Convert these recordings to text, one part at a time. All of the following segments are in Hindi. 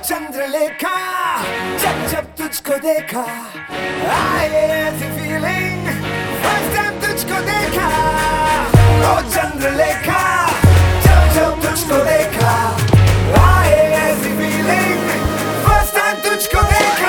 चंद्रलेखा, जब जब तुझको देखा आए ऐसी फीलिंग, फर्स्ट टाइम तुझको देखा। ओ चंद्रलेखा, जब जब तुझको देखा आए ऐसी फीलिंग, फर्स्ट टाइम तुझको देखा।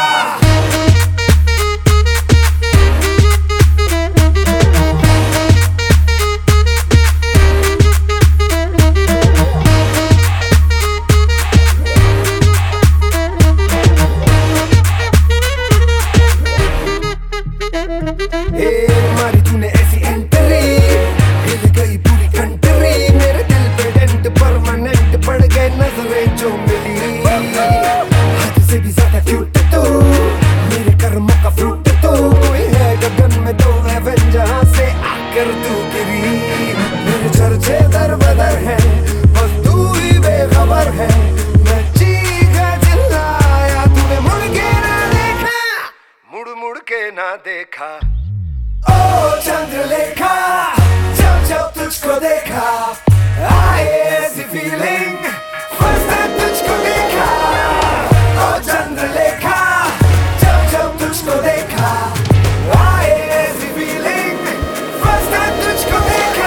मारी तूने ऐसी एंट्री, हिल गई पूरी कंट्री, मेरे दिल पे डेंट परमानेंट पड़ गए नजरें जो मिली। हद से भी ज्यादा क्यूट तू, मेरे कर्मों का फ्रूट तू, कोई है गगन में तो हेवन जहां से आकर तू गिरी। मेरे चर्चे दर बदर है, बस तू ही बेखबर है। मैं चीखा चिल्लाया, तूने मुड़ के ना देखा, मुड़ मुड़ के ना देखा। ओ चंद्रलेखा, जब जब तुझको देखा आए ऐसी फीलिंग, फर्स्ट टाइम तुझको देखा। ओ चंद्रलेखा, जब जब तुझको देखा आए ऐसी फीलिंग, फर्स्ट टाइम तुझको देखा।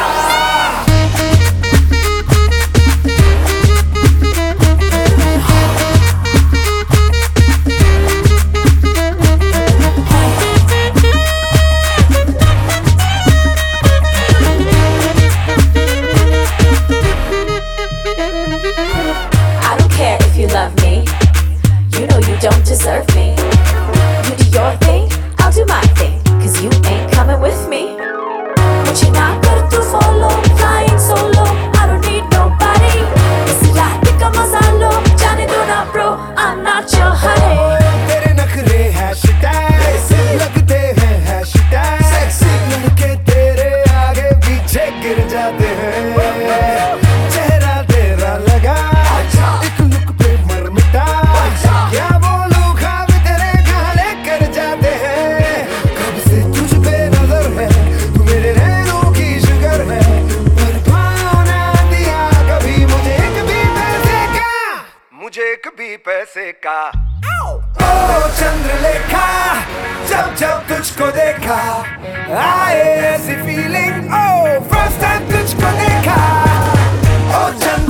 Love me, you know you don't deserve me. You do your thing, I'll do my thing, cause you ain't coming with me. But you're not gonna do follow, flying solo, I don't need nobody. Is it like pick up masalo, Johnny do not bro, I'm not your honey. तेरे नखरे हैशटैग लगते हैं हैशटैग सेक्सी, लड़के तेरे आगे पीछे गिर जाते हैं। चेहरा तेरा लगा एक लुक पे मर मिटा, क्या बोलूं ख्वाब तेरे गाले कर जाते हैं। कब से तुझ पे नजर है, तू मेरे नैनों की शुगर है, पर भाव ना दिया कभी मुझे एक भी पैसे का, मुझे एक भी पैसे का। ओ चंद्रलेखा, जब जब तुझको देखा आए ऐसी फीलिंग, ओ फर्स्ट टाइम तुझको देखा। ओ